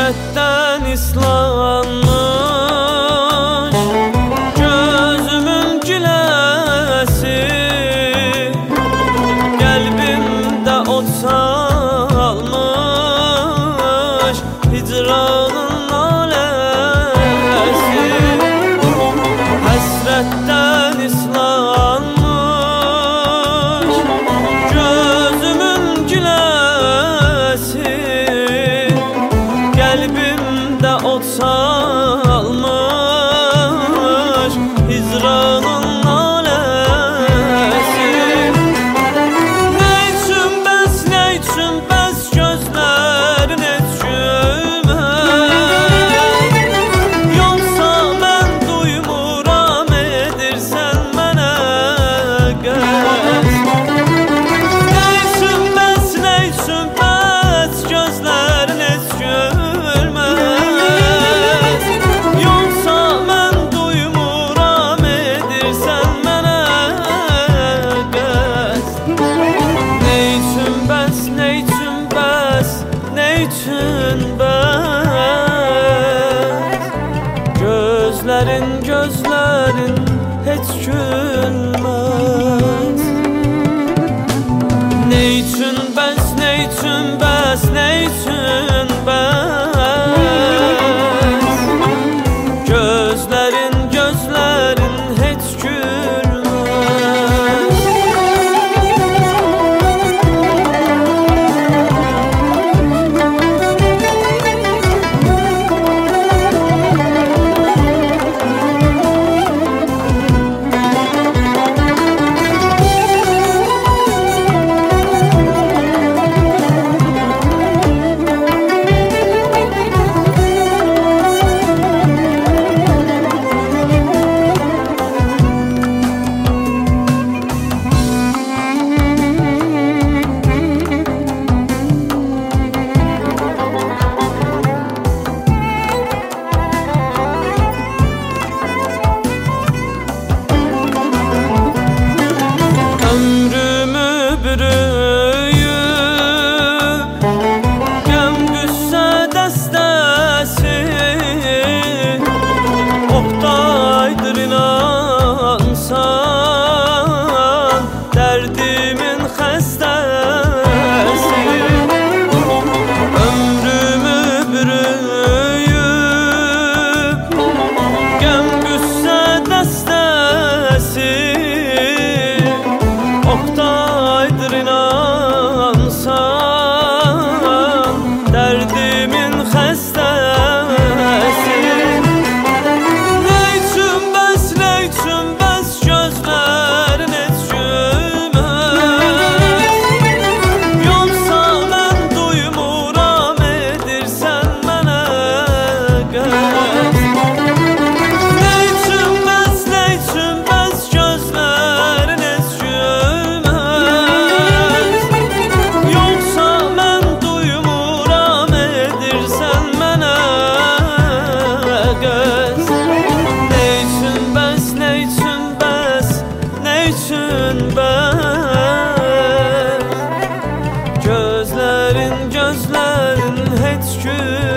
Həsrətdən islanmış gözümün güləsi, qəlbimdə od salmış hicranın naləsi. Həsrətdən islanmış gözümün güləsi, qəlbimdə od salmış hicranın naləsi. Nə üçün bəs gözlərin heç gülməz? Yoxsa mən duymuram, edirsən mənə qəsd? Nə üçün bəs gözlərin heç gülməz? Yoxsa mən duymuram, edirsən mənə qəsd? Nə üçün bəs gözlərin heç gülməz? Nə üçün bəs gözlərin heç gülməz? Dərdimin xəstəsi, ömrümü bürüyüb qəm qüssə dəstəsi. Oqtaydır inansan dərdimin xəstəsi. Nə üçün bəs gözlərin heç gözlərin heç gülməz?